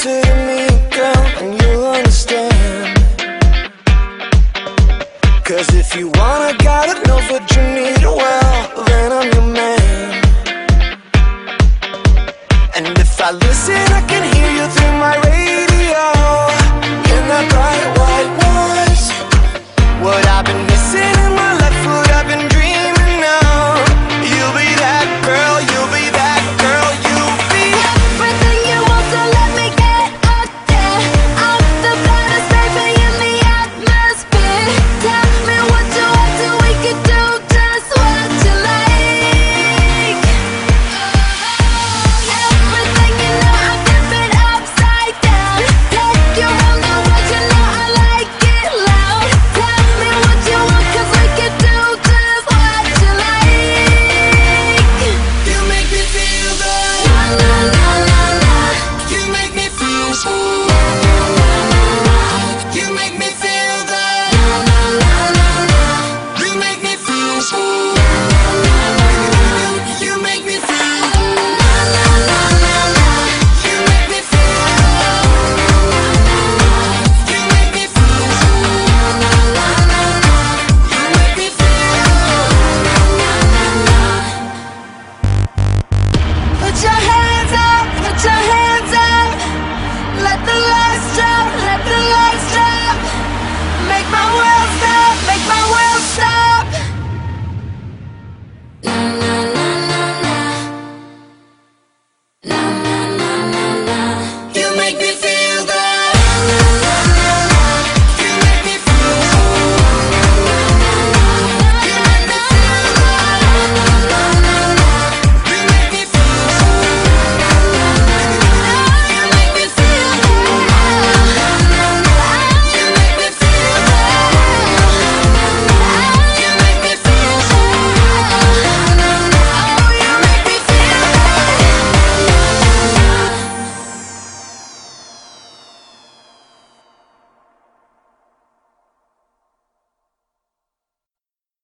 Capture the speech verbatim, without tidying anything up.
closer to me, girl, and you'll understand. Cause if you wanna, gotta know what you need, well, then I'm your man. And if I listen, I can hear you through my radio. In that bright white voice, what I've been missing in my life, what I've been dreaming of. You'll be that girl, you'll be that girl, you'll be everything you want, so let me get out there. I'm the baddest baby in the atmosphere. Tell me what you want, so we can do just what you like. Everything you know, I flip it upside down. Take you around the world, you know I like it loud. Tell me what you want, cause we can do just what you like. You make me feel good. La la la la la. You make me feel so. You make me feel good. You make me feel so. You make me feel good. You make me feel good. You make me feel so. You make me feel. Put your hands up, put your hands up. Let the lights drop, let the lights drop. Make my way.